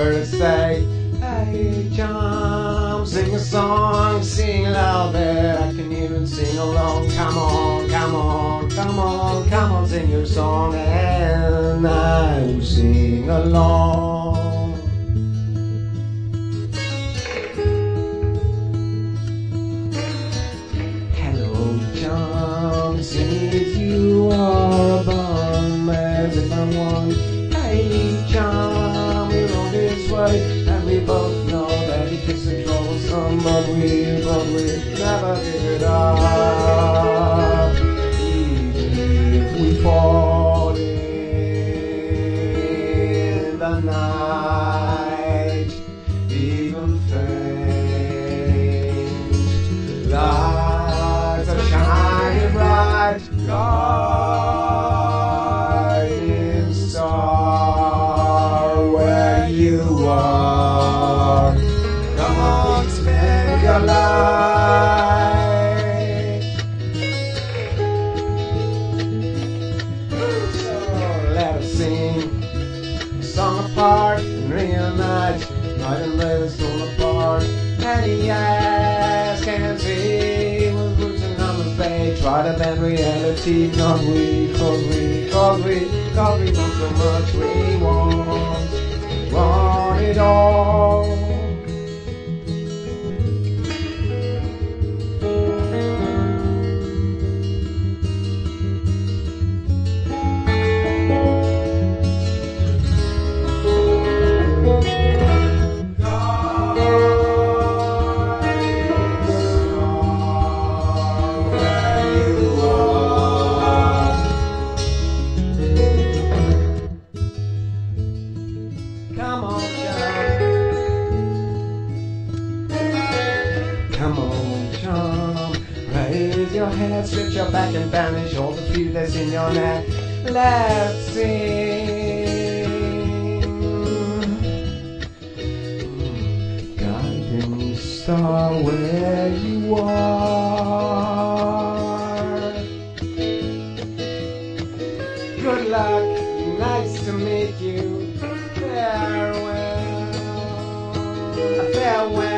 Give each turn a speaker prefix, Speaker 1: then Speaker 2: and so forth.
Speaker 1: remember to say, hey John, sing a song, sing loud that I can hear and sing along. Come on, come on, come on, come on, sing your song and I will sing along. Hello John, since you are a bum as if I'm one. Hey John, we're on this way and we both know that it gets in trouble some, but we never give it up. Even if we fall in the night, even faint, lights are shining bright, guiding star where you are. Come on, spend your life. So let us sing a song apart and reunite, night and day that's torn apart. Many eyes can see with roots and numbers they try to bend reality, not we, cause we want so much, we want it all. Come on, John. Come on, John. Raise your head, stretch your back and banish all the fear that's in your neck. Let's sing. Guiding star where you are. Good luck, nice to meet you. Farewell, farewell.